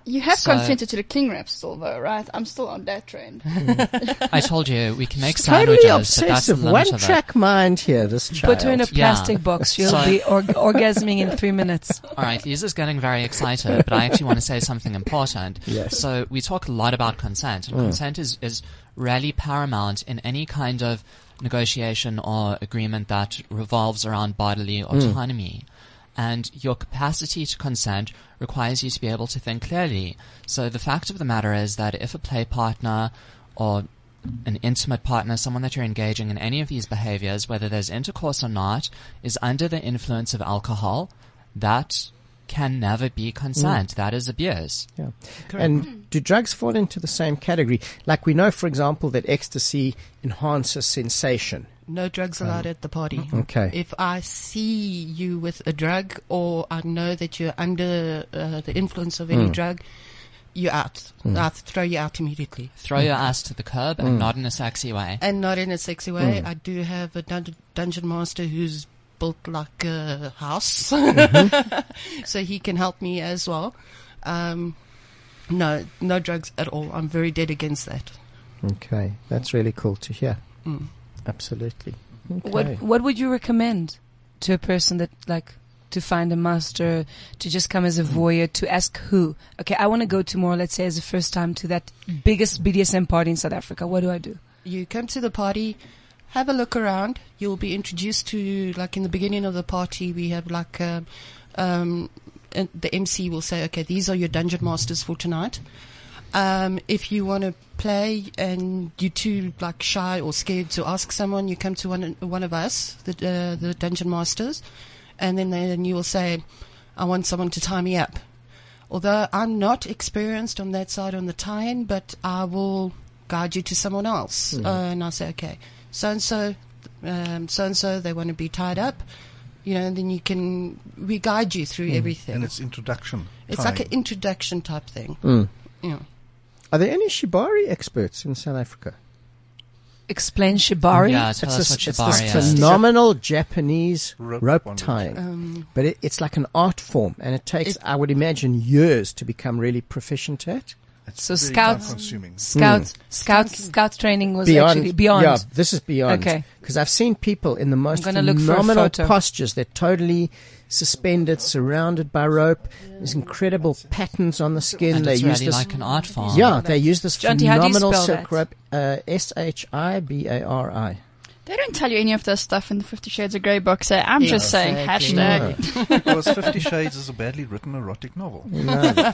You have So- consented to the cling wrap still, though, right? I'm still on that trend. I told you we can make Totally sandwiches, but that's the obsessive. limit One of it. track mind here, this child. Put her in a Yeah. plastic box. She'll So- be org- orgasming in three minutes. All right, Lisa's getting very excited, but I actually want to say something important. Yes. So we talk a lot about consent, and consent is, is really paramount in any kind of negotiation or agreement that revolves around bodily autonomy. And your capacity to consent requires you to be able to think clearly. So the fact of the matter is that if a play partner or an intimate partner, someone that you're engaging in any of these behaviors, whether there's intercourse or not, is under the influence of alcohol, that can never be consent. That is abuse. Yeah. And do drugs fall into the same category? Like we know, for example, that ecstasy enhances sensation. No drugs allowed at the party. Okay. If I see you with a drug, or I know that you're under uh, the influence of any drug, you're out. I'll throw you out immediately. Throw your ass to the curb and not in a sexy way. And not in a sexy way. I do have a dun- dungeon master who's built like a house. So he can help me as well. Um, no, no drugs at all. I'm very dead against that. Okay. That's really cool to hear. Mm. Absolutely. Okay. What What would you recommend to a person that like to find a master, to just come as a voyeur, to ask who? Okay, I want to go to more, let's say, as a first time to that biggest B D S M party in South Africa. What do I do? You come to the party, have a look around. You'll be introduced to, like in the beginning of the party, we have like, um, um, and the M C will say, okay, these are your dungeon masters for tonight. Um, if you want to play and you're too like shy or scared to ask someone, you come to one one of us, the uh, the dungeon masters, and then then you will say, I want someone to tie me up. Although I'm not experienced on that side on the tie-in, but I will guide you to someone else. Mm. Uh, and I'll say, okay, so and so, um, so and so, they want to be tied up. You know, and then you can we guide you through everything. And it's introduction. It's time. like an introduction type thing. Mm. Yeah. Are there any shibari experts in South Africa? Explain shibari. Yeah, It's tell us this, what it's shibari this is. phenomenal Japanese Rope rope bondage. tying. Um, But it, it's like an art form, and it takes, It- I would imagine, years to become really proficient at. It's So very scouts- time-consuming. Scouts, scouts, scouts training was Beyond, actually beyond. Yeah, this is beyond. Okay. Because I've seen people in the most gonna look for a phenomenal photo. postures. They're totally suspended, surrounded by rope. There's incredible patterns on the skin. And they it's use really this. like an art form. Yeah, they use this Jonty, how do you phenomenal spell silk that? rope. Uh, S H I B A R I. They don't tell you any of this stuff in the Fifty Shades of Grey book, so I'm just saying Exactly. hashtag. Because Fifty Shades is a badly written erotic novel. No.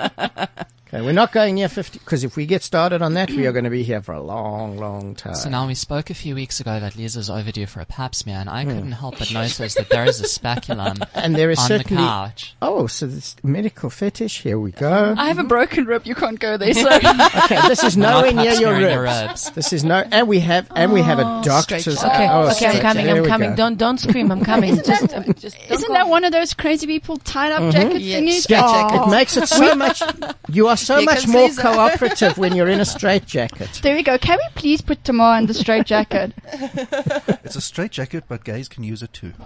Okay, we're not going near fifty, because if we get started on that, we are going to be here for a long, long time. So now we spoke a few weeks ago that Lisa's overdue for a pap smear, and I couldn't help but notice that there is a speculum and there is on the certainly. couch. Oh, so this medical fetish. Here we go. I have a broken rib. You can't go there. So Okay, this is nowhere Not near pap your smearing ribs. your ribs. This is no, and we have, and we have a doctor's. straight- Okay, oh, okay, straight- I'm coming. there I'm we coming. go. Don't don't scream. I'm coming. just, just don't isn't go. that one of those crazy people tied up jacket Yes. thingies? Straight jacket. It makes it so much. You are so Here much comes more Lisa. cooperative when you're in a straight jacket. There we go. Can we please put Tamar in the straight jacket? It's a straight jacket, but gays can use it too.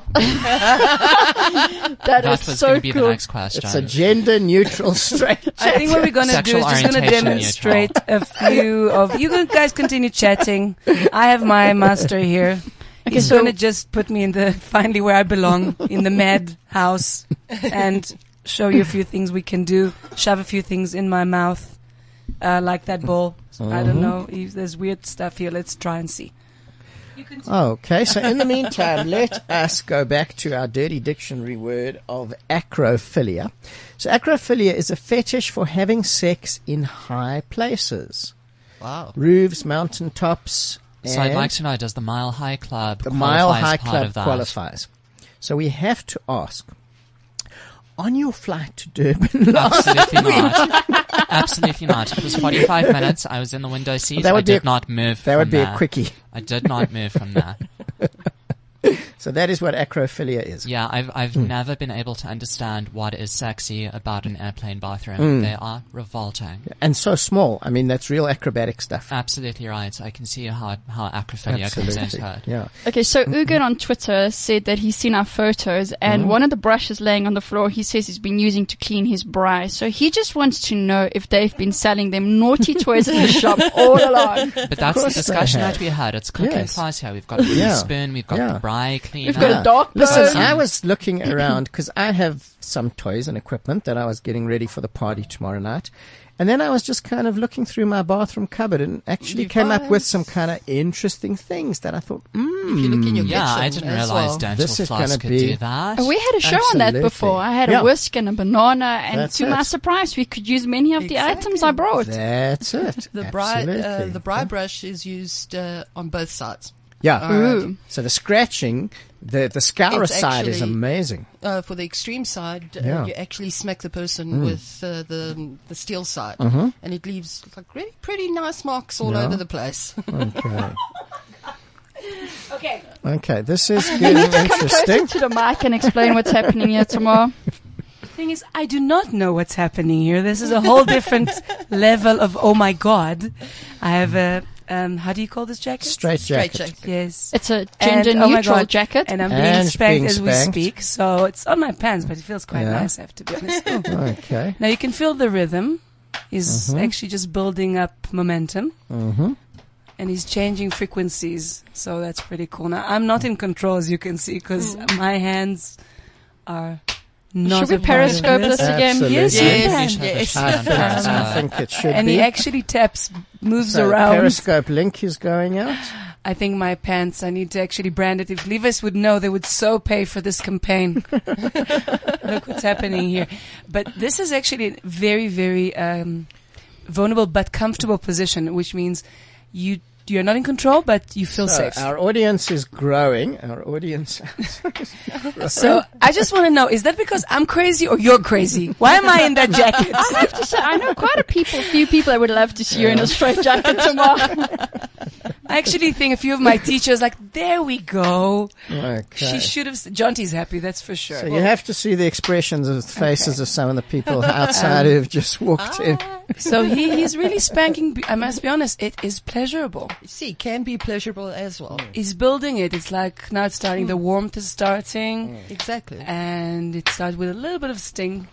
That, That is was so going to be cool. the next question. It's a gender neutral straight jacket. I think what we're going to do Sexual is just going to orientation demonstrate a few of you guys continue chatting. I have my master here. He's so- going to just put me in the finally where I belong in the mad house and show you a few things we can do. Shove a few things in my mouth, uh, like that ball. I don't know. If there's weird stuff here. Let's try and see. Okay, so in the meantime, let us go back to our dirty dictionary word of acrophilia. So acrophilia is a fetish for having sex in high places. Wow. Roofs, mountain tops. So I'd and like to know, does the Mile High Club the qualify Mile as High part Club of that? qualifies. So we have to ask, on your flight to Durban last Absolutely not. Absolutely not. It was forty-five minutes. I was in the window seat. That I would be did a- not move that from would be there. a quickie. I did not move from there. So that is what acrophilia is. Yeah, I've I've Mm. never been able to understand what is sexy about an airplane bathroom. Mm. They are revolting. And so small. I mean, that's real acrobatic stuff. Absolutely right. I can see how how acrophilia comes Absolutely. into it. Yeah. Okay, so Ugan on Twitter said that he's seen our photos, and Mhm. one of the brushes laying on the floor, he says he's been using to clean his bri. So he just wants to know if they've been selling them naughty toys in the shop all along. But that's the course they discussion have. that we had. It's cooking Yes. class here. We've got the Yeah. spoon, we've got Yeah. the bri cleaner. We've got a dog Listen, bone. I was looking around because I have some toys and equipment that I was getting ready for the party tomorrow night. And then I was just kind of looking through my bathroom cupboard and actually You came up find- with some kind of interesting things that I thought, mm, If you look in your Yeah, I kitchen didn't as realize well. dental This is floss gonna could be- do that. We had a show on that Absolutely. before. I had Yeah. a whisk and a banana, and That's to my it. surprise, we could use many of the Exactly. items I brought. that's it. The bri, uh, Absolutely. the bri brush is used uh, on both sides. Yeah. All right. Ooh. So the scratching, the the scourer It's side is actually- amazing. Uh, for the extreme side, uh, Yeah. you actually smack the person Mm. with uh, the the steel side, Mhm. and it leaves like really pretty nice marks all Yeah. over the place. Okay. Okay. Okay, this is You getting need to come closer interesting. to the mic and explain what's happening here tomorrow. Thing is, I do not know what's happening here. This is a whole different level of oh my god. I have a um, how do you call this jacket? Straight Straight jacket. jacket. Yes. It's a And, gender oh my neutral God, jacket. And I'm And being being spanked as spanked. we speak, so it's on my pants, but it feels quite Yeah. nice, I have to be honest. Ooh. Okay. Now you can feel the rhythm. He's Mhm. actually just building up momentum, Mm-hmm. and he's changing frequencies, so that's pretty cool. Now I'm not in control, as you can see, because my hands are not. Should we a part of periscope this. this again? Absolutely. Yes, Yes, you can. yes. I think, I think it should And be. he actually taps, moves so around. Periscope link is going out. I think my pants, I need to actually brand it. If Levi's would know, they would so pay for this campaign. Look what's happening here. But this is actually a very, very um, vulnerable but comfortable position, which means you you're not in control, but you feel So safe. our audience is growing. Our audience. So I just want to know, is that because I'm crazy or you're crazy? Why am I in that jacket? I have to say, I know quite a people, few people that would love to see you in a straight jacket tomorrow. I actually think a few of my teachers like, there we go. Okay. She should have, Jonty's happy, that's for sure. So you have to see the expressions of the faces of some of the people outside who have just walked in. So he, he's really spanking, I must be honest, it is pleasurable. See, can be pleasurable as well. He's building it. It's like now it's starting. The warmth is starting, Exactly. and it starts with a little bit of sting.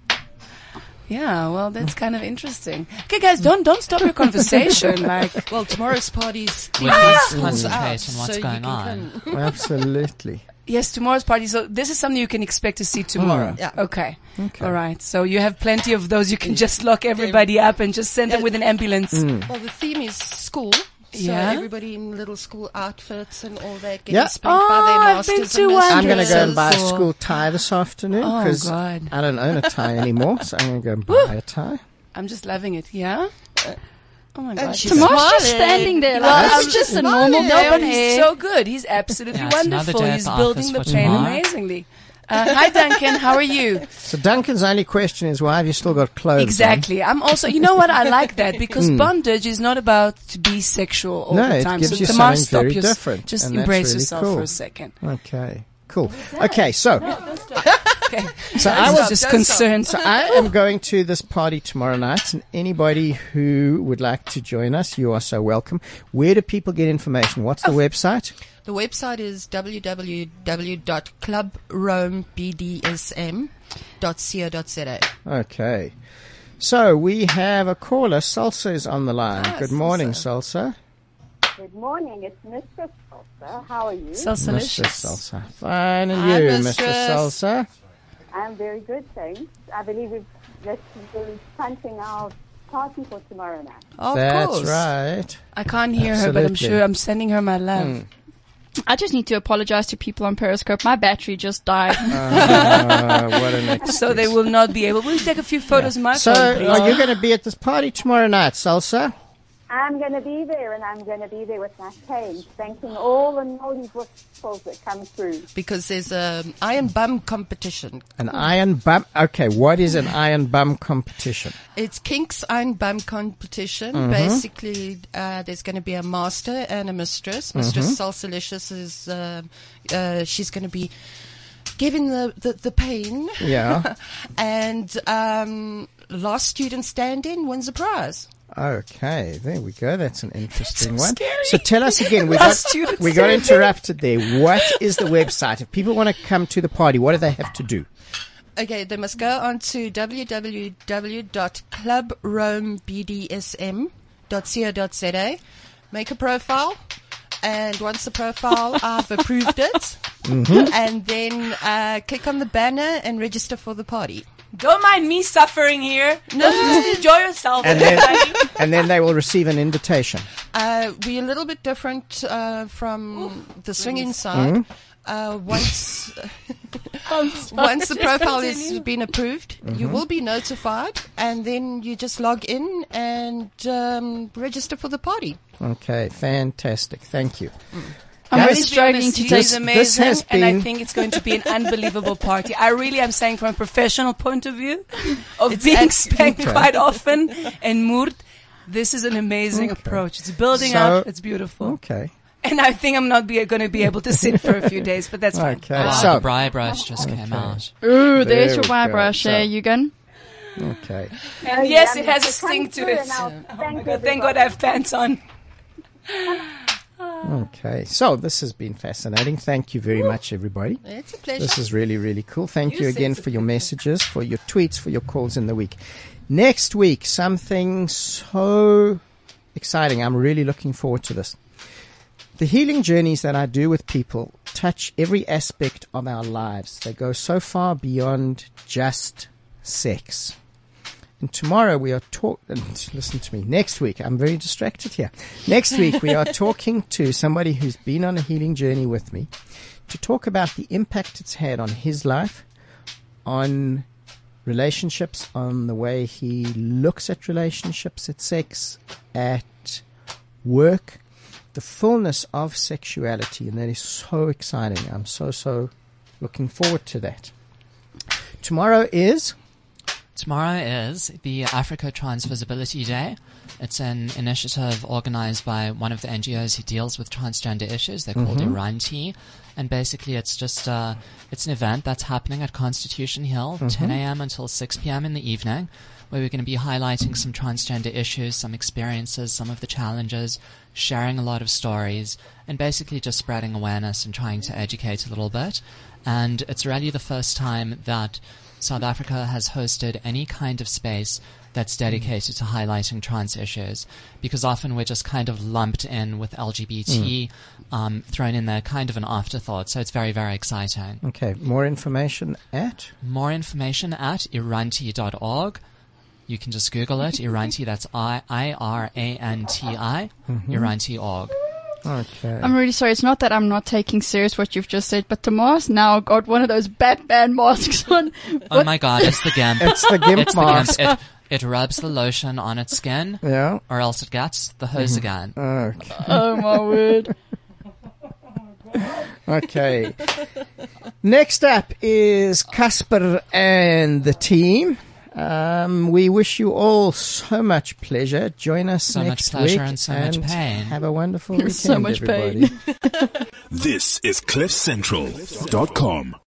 Yeah, well, that's kind of interesting. Okay, guys, don't don't stop your conversation. Like, Well, tomorrow's party's We theme please is concentrate out, on what's so you going can on. come. Absolutely. yes, tomorrow's party. So this is something you can expect to see tomorrow. Yeah. Okay. Okay. All right. So you have plenty of those. You can just lock everybody up and just send them Yeah. with an ambulance. Well, the theme is school. So Yeah. everybody in little school outfits and all that getting Yeah. spanked by Oh, their I've masters been and to one. I'm going to go and buy a Cool. school tie this afternoon Oh, because God. I don't own a tie anymore. So I'm going to go and buy a tie. I'm just loving it. Yeah. Uh, oh my God. she's Tomorrow's just smiling. standing there Well, like, I'm it's just a smiling. normal No, day but on he's air. so good. He's absolutely Yeah, it's another wonderful. day at He's the building office the for plane tomorrow. amazingly. Uh, hi, Duncan. How are you? So Duncan's only question is, why have you still got clothes Exactly. I'm also, you know what? I like that because bondage is not about to be sexual all No, the it time. gives so you Tamar, something stop very your, different, just and that's embrace really yourself cool. for a second. on? Okay, cool. Okay, so Okay. so I I was was just concerned. So I am going to this party tomorrow night, and anybody who would like to join us, you are so welcome. Where do people get information? What's the website? The website is w w w dot club rome b d s m dot co dot z a. Okay. So we have a caller. Salsa is on the line. Ah, Good morning, Salsa. Good morning. It's Mistress Salsa. How are you? Mistress Salsalicious. Salsa. Fine, and Hi, you, Mistress. Mistress Salsa? I'm very good, thanks. I believe we've just been punching our party for tomorrow night. Of That's course. right. I can't hear her, but I'm Absolutely. sure I'm sending her my love. Mm. I just need to apologize to people on Periscope. My battery just died. Uh, what an excuse. So they will not be able. We'll take a few photos of my So phone, please. are you going to be at this party tomorrow night, Salsa? I'm going to be there, and I'm going to be there with my cane, thanking all the naughty whistles that come through. Because there's an iron bum competition. An iron bum? Okay, what is an iron bum competition? It's Kink's Iron Bum competition. Mm-hmm. Basically, uh, there's going to be a master and a mistress. Mistress Mm-hmm. Salsalicious is, uh, uh, she's going to be giving the, the, the pain. Yeah. And um, last student stand-in wins a prize. Okay, there we go. That's an interesting so one. scary. So tell us again. We Last got, student we got stand-in. interrupted there. What is the website? If people want to come to the party, what do they have to do? Okay, they must go on to w w w dot club rome b d s m dot co dot z a, make a profile, and once the profile, I've approved it, and then uh, click on the banner and register for the party. Don't mind me suffering here. No, just enjoy yourself. And then, and then they will receive an invitation. Uh, we're a little bit different uh, from the swinging side. Uh, once once the profile has been approved, you will be notified, and then you just log in and um, register for the party. Okay, fantastic. Thank you. I'm Guys, really struggling to This take This- is amazing, this has and I been- think it's going to be an unbelievable party. I really am saying from a professional point of view of being ex- spanked okay. quite often and moord. This is an amazing Okay. approach. It's building So- up. It's beautiful. Okay. And I think I'm not be, going to be able to sit for a few days, but that's fine. Okay. Wow, so, the bri brush just came out. Ooh, There there's your we wire go. brush So- there, Eugen. okay. And yes, yeah, it has a so come sting to through it. and I'll Oh thank my God, thank God everybody. I have pants on. Okay. So this has been fascinating. Thank you very much, everybody. It's a pleasure. This is really, really cool. Thank You you again said for your messages, for your tweets, for your calls in the week. Next week, something so exciting. I'm really looking forward to this. The healing journeys that I do with people touch every aspect of our lives. They go so far beyond just sex. And tomorrow we are talking, listen to me, next week, I'm very distracted here. Next week we are talking to somebody who's been on a healing journey with me to talk about the impact it's had on his life, on relationships, on the way he looks at relationships, at sex, at work, the fullness of sexuality. And that is so exciting. I'm so, so looking forward to that. Tomorrow is... Tomorrow is the Africa Transvisibility Day. It's an initiative organized by one of the N G Os who deals with transgender issues. They're called Mhm. Iranti. And basically it's just, uh, it's an event that's happening at Constitution Hill, ten a.m. until six p.m. in the evening, where we're going to be highlighting some transgender issues, some experiences, some of the challenges, sharing a lot of stories, and basically just spreading awareness and trying to educate a little bit. And it's really the first time that South Africa has hosted any kind of space that's dedicated to highlighting trans issues, because often we're just kind of lumped in with L G B T, mm. um, thrown in there, kind of an afterthought. So it's very, very exciting. Okay, more information at? More information at iranti dot org. You can just Google it, Iranti, that's I R A N T I, mm-hmm. iranti dot org. Okay. I'm really sorry. It's not that I'm not taking serious what you've just said, but Tomas now got one of those Batman masks on. Oh my God, it's the GIMP. It's the GIMP it's mask. The GIMP. It, it rubs the lotion on its skin, Yeah. or else it gets the hose again. Okay. Oh my word. Okay. Next up is Casper and the team. Um, we wish you all so much pleasure. Join us So next much pleasure week and so much pain. Have a wonderful weekend, So much everybody. pain. This is cliff central dot com.